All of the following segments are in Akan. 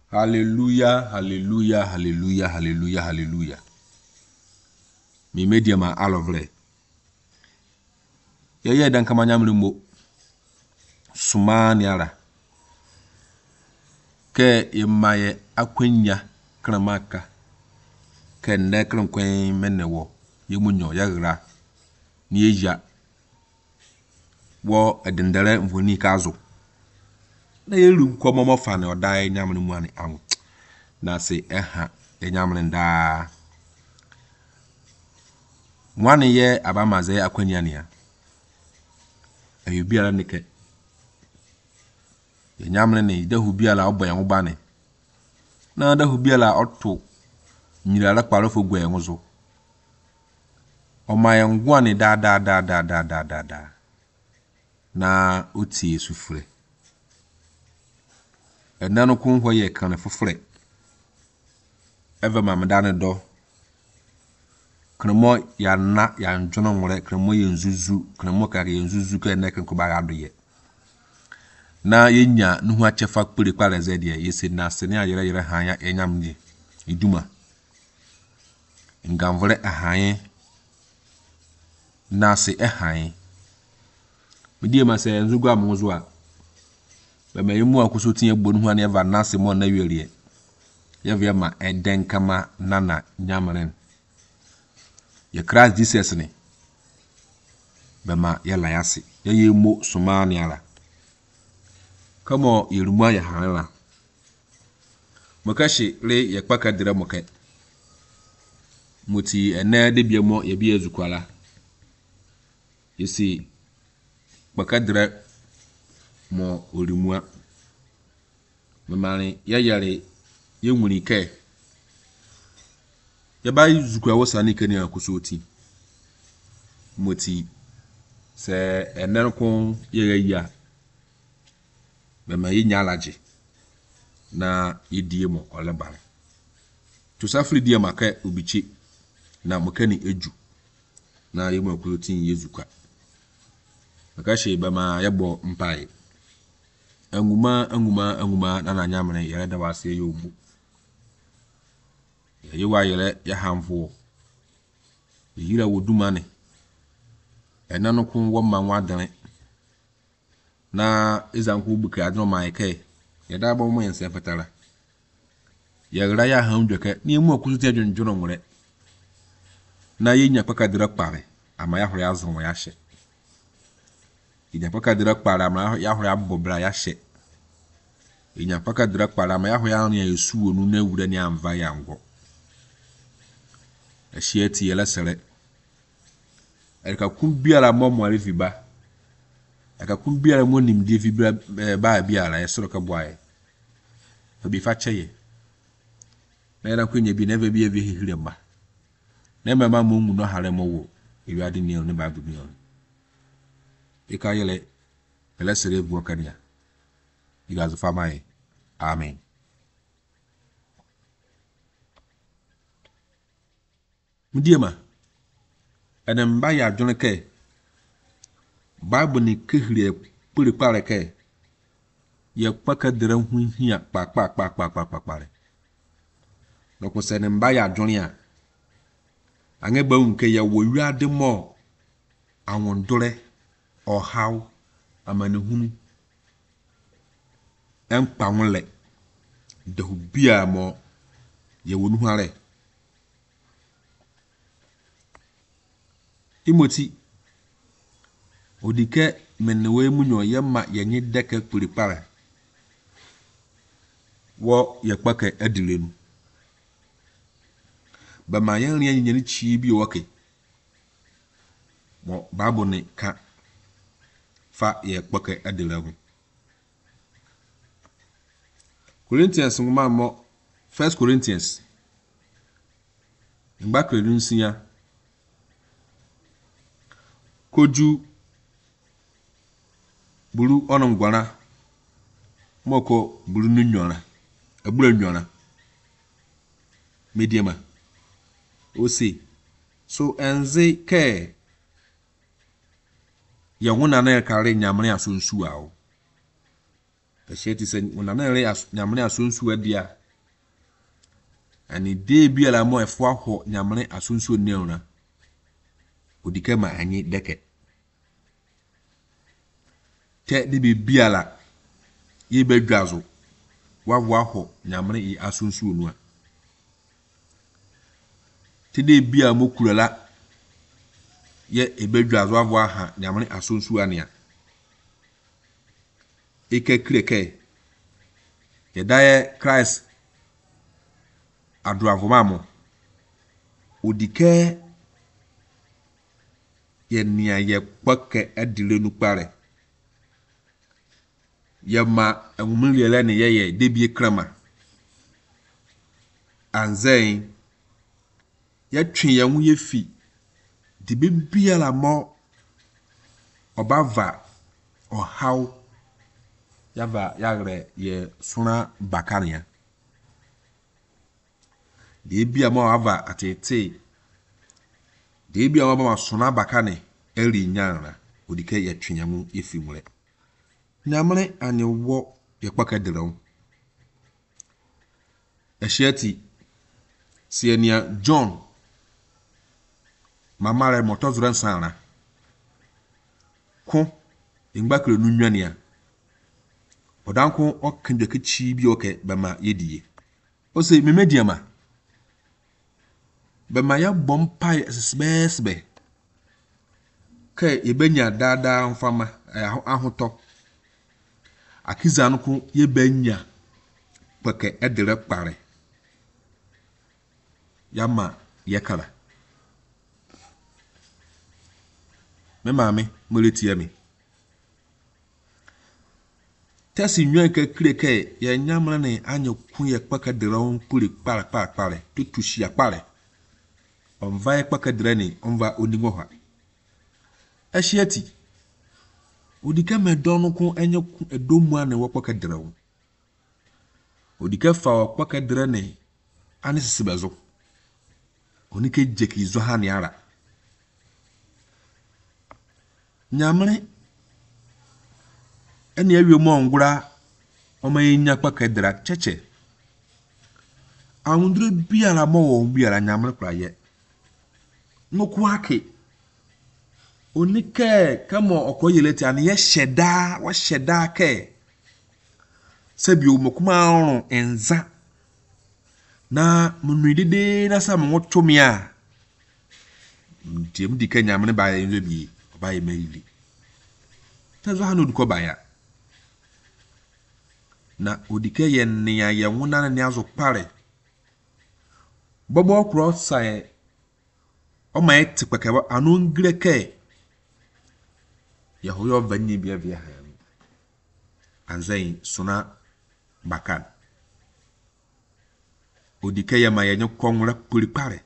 Hallelujah, hallelujah, hallelujah, hallelujah, hallelujah. Mi media ma alovle. Yeye dan kama nyamri mo. Sumani ala. Ke yemaye akwenya kramaka. Ke nekram kwen menewo. Yemunyo yagra. Ni eja. Wo edendere mvoni kazo. Na yelu kwa momo fane odaye nyamri mwani angu. Na se eha nyamri nda. Mwani ye abamaze akwenya niya. Ayubiala nike. Nyamne ne dahu biala oboyan ubane. Na dahu biala oto nyirala kparofo gwe nguzo. Omaya ngwane da. Na uti sufre. Enano kun hoye kan fufre. Eva mamdane do. Kremo ya na ya njono ngore kremo yenzuzu kremo kage yenzuzu ke nek ko ba adoye. Na yenya nuhu achefa kpere kwala zedie yesi na sene ayere hanya enyamdi iduma ngamvole ahanye na se ehanye medie ma se nzugu amuzo a be me yimu akuso tinye gbo nuhu an eva na se mo na wiere ye via ma eden kama nana nyamren ye Christ Jesus ni be ma ye la yasi ye yemo sumani ala kamo yirumwa ya hanela makashi le ya kpaka dira moke muti ene de biemo ya bi ezukwala yesi kpaka dira mo orimwa memani ya yare ye nwuri ke ya ba zukwa wosani kani akusoti muti se ene ko ye ya bema yinya alaje na yedie mo olebare to safri die maka obichi na mokani eju na yemo akulotin yezuka makashi bema yebo mpai anguma na nyamre yere da wase yobu yewa yere ya hamfo yira wodumane enano kun wo manwa dan na izanku buka adno maike yada ba mo yense fatara yagra ya handweke ni mu akuzuti adwonjono ngore na yenya paka dira kpare ama ya hore azon ya hye yenya paka dira kpare ama ya hore abobra ya hye yenya paka dira kpare ama ya hore anu ya yesu onu na wura ni amva ya ngo ehye ti yela sere erika kumbiara momo alifiba aka kumbiara mo nimde fi ba biara esoro ka boaye obi fa cheye na era kwenye bi never bi evi hiremba na mama mo mu no hare mo wo ewiade ni ne ba bi on ika yele ele sere bu okania igazo famaye amen mudiema enem ya adwone ke Bible ni kehire pure pare ke ye kpaka dira hu hia pa no ko se ne mba ya adwone a ange ba unke ye wo wiade mo awondore ohaw amanehunu empa nwole de hubia mo ye wonu hare Timothy odike menwe munyo yema yenye deke puripare wo yekpake adilenu ba ma yen rian nyeni chi bi woke mo Bible ne ka fa yekpake adilenu Corinthians ngoma mo 1 Corinthians ngba nsia koju bulu onon gwara moko bulu nyora abula nyora mediema osi so enze ke ya wona na kare nyamre asunsu awo ehye ti se wona na nyamre asunsu adia ani de biara mo efo aho nyamre asonso neuna odika ma anyi deke te de be biara ye bedwazo wawo aho nyamre yi asonso nu a te de bia mo kurala ye ebedwazo wawo aha nyamre asonso ania ike kreke ye dae Christ aduavomamo odike ye nia ye kwake adile nu pare ye ma enwumliele ne ye debie krama anzen ye twen ye hu ye fi de bibia la mo obava ohaw yava yagre ye suna bakania de bia mo ava atete de bia mo ba suna bakane eri nyanra odike ye twen ye mu efi mure nyamre ani wo ye kpaka diraw eshiati sienia John mamare motozura nsana ko ingbakre nu nwania odanko okinde kichi bi oke bema yedie o se memediama bema ya bompai sesbesbe ke yebenya dada mfama ahoto akiza nko yebenya peke edere pare yama yekala me mame moletia me tesi nwen ke kreke ye nyamra ne anya ku ye peke dere on puri pare tutushia pare onva ye peke dere ne onva oningo ha ashiati odika medon ko enya ku edomu ane wo peke dere on odika fa wo peke dere ne ani sisibezo onike jeki zo ha ne ara nyamre ene awie mo ngura o ma yinya pakadra cheche awundre biara mo wo biara nyamre kraye noku ake onike kamo okoyeleti an ye sheda wa sheda ke sebi o mokuma orun enza na munidede na sam wotomia ntiem dike nyamre ba ye bi ba ye mayili tazo hanu duko baya na odike ye nia ye wona ne azo pare bobo cross sai o mai tipeke anu ngreke yahoyo vanyi bia ha anzai suna bakan odike ye ma ye nkonwra puri pare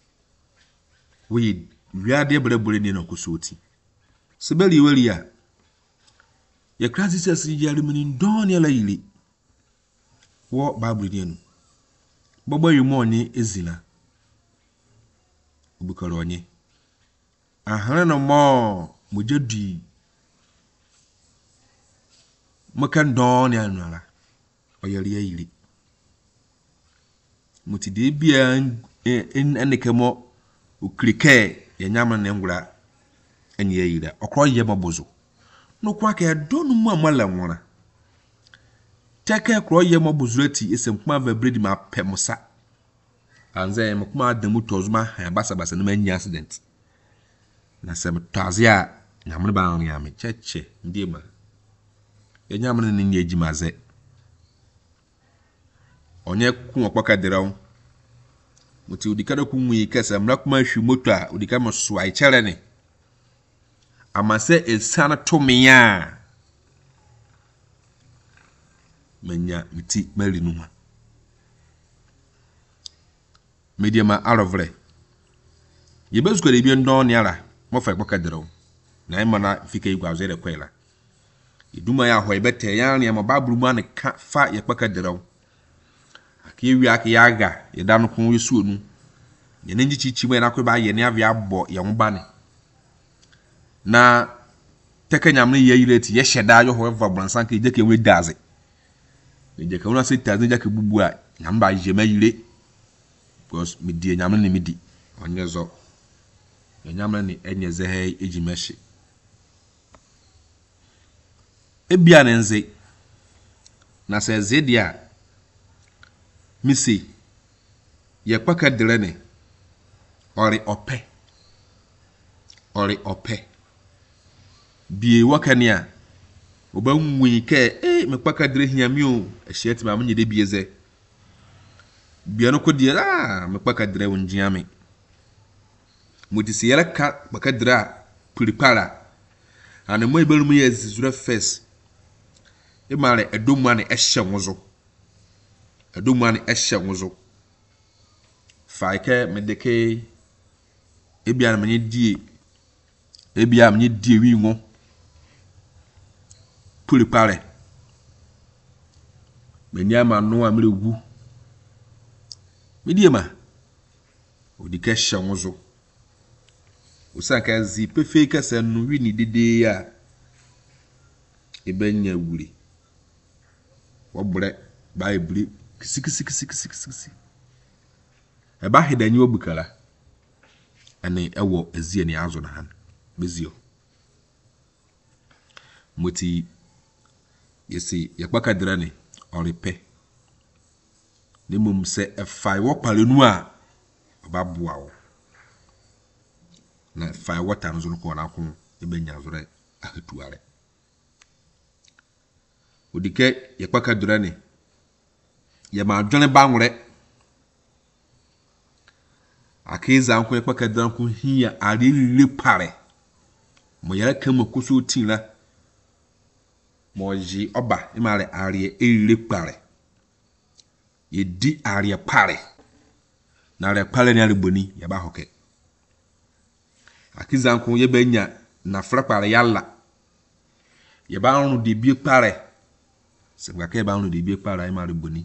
we wiade brebure ni no kusoti sebeli welia ye crisis yari mini ndoni ala yili wo bible ni bobo yumo ni ezina obukaro onye ahara no mo mujedi maka ndoni anara oyari yili mutide bia enekemo ukrike ye nyama ne ngura enye yira okro ye mabozo no kwa ka donu mu amala nwora teke kro ye mabozurati esempuma vabredi ma pemusa anze mkuma adamu tozuma ha basa na manya accident na sem tazia nyamre ba anu yame cheche ndiema ye nyamre ne nyeji maze onye ku okpaka derawo muti udikada ku nwi kesa mra kuma hwi moto a udika mso ai chere ne amase esana tomiya menya miti mali numa mediama arovre yebezuko de bi ndon ne ara mo fa ekpaka derawo na imana fika igwazo de kwela iduma ya ho ebete ya ne ma baburu mu an ka fa ekpaka derawo akiwi akiyaga yedanu kun yesu onu ye nenji chichi mo na kwe ba ye ne avia abo ye ho ne na teke nyamne ye yireti ye sheda yo ho vabransan ke je ke we daze je ke una se taze je ke bubu a nyamba je ma yire because me die nyamle ni midi onye zo nyamle ni enye ze he ejimeshi ebia ne nze na se ze dia misi ye kpaka dire ne ori ope bie wakania oba nwi ke me kpaka dire hiami o ehye ma mnye de bieze bia no ko die me kpaka dire wonjiame mutisi yara ka kpaka dire prepare and mo ibelum ye zura first e mare edomane ehye nwozo faike medeke ebia menye die wi ngo prepare menya ma no amregu medie ma odike hyenwozo usaka zi pefe kasa no wi ni dede ya ebenya wuri wobre bible kisi eba hedanyi obukala ane ewo ezie ni azo na han bezio moti yesi yakpaka drane oripe ne mum se efai wo palenu a obaboa wo na efai water nzo ko na ko ebenya zore ahetuare odike yakpaka drane ya ma dwene banwre akiza anko yakpaka drane ko hia arele pare mo yara kama kuso tinla moji oba imare arie erele pare yedi arie pare na arie pare ni ariboni ya ba hoke akiza anko ye benya na fra pare yalla ye ba anu de bie pare se gba ke ba anu de bie pare imare boni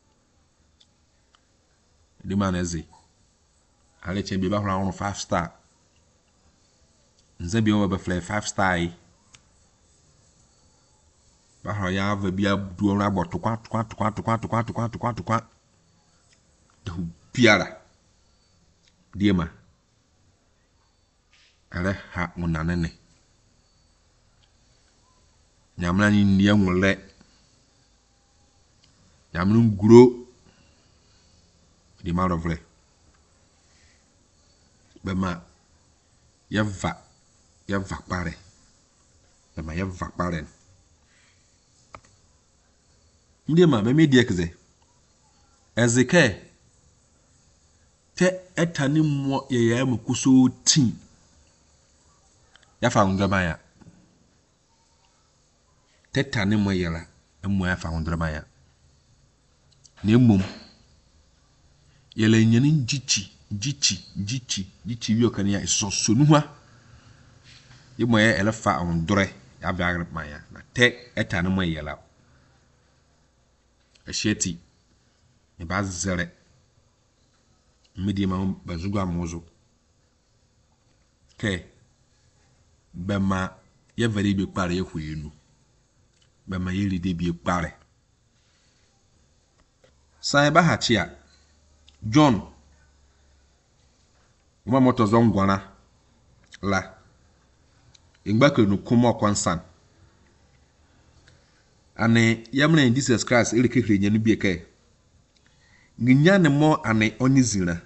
de maneze ale chembe ba hora anu 5 star nze bi o be fly 5 star yi ba hora ya va bia duo na boto kwa de piara diema ale ha munanene nyamna ni niye nwule nyamnu nguro di marovle bema yava pare bema yava pare ndiema me die keze ezeke te etani mo ye mkuso tin ya fa ndama ya te tani mo yela emo ya fa ndama ya ne mum yele nyani jichi wi okani ya isosonu ha yemo ye elefa ondore ya biagre maya na te etani mo yela esheti e bazere midi ma bazugo amozo ke bema ye veri bi pare ye huyenu bema ye lide bi pare sai ba hachia John uma moto zongwana la ingbake no kuma kwansan ane yamna Jesus Christ ele kekre nyanu bi eke nginya ne mo ane onizira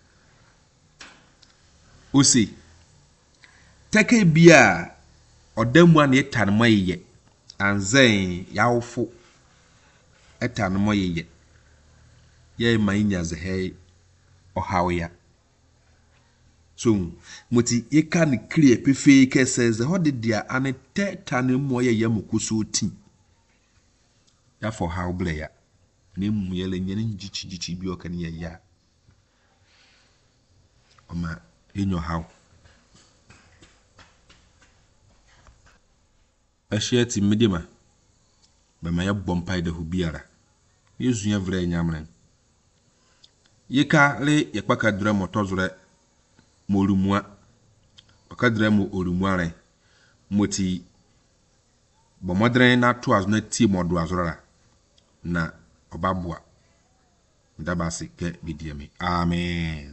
osi teke bia odamu ane etanmo yeye anzen yawfo etanmo yeye ye mainya ze he ohawya so moti yeka ne clear pefe ke says the hode dia ane tetanmo yeye mukuso ti ya for how player ne mu yele nyene jichi bi okani ya oma enyo how asheti midima ba ma ya bompai de hubiara yezu ya vre nyamren yeka le yakpaka dura motozure morumua bakadra mo orumuare moti bomodren na to azuna ti modo azora na obabua Ndabasi ke bidiemi. Amen.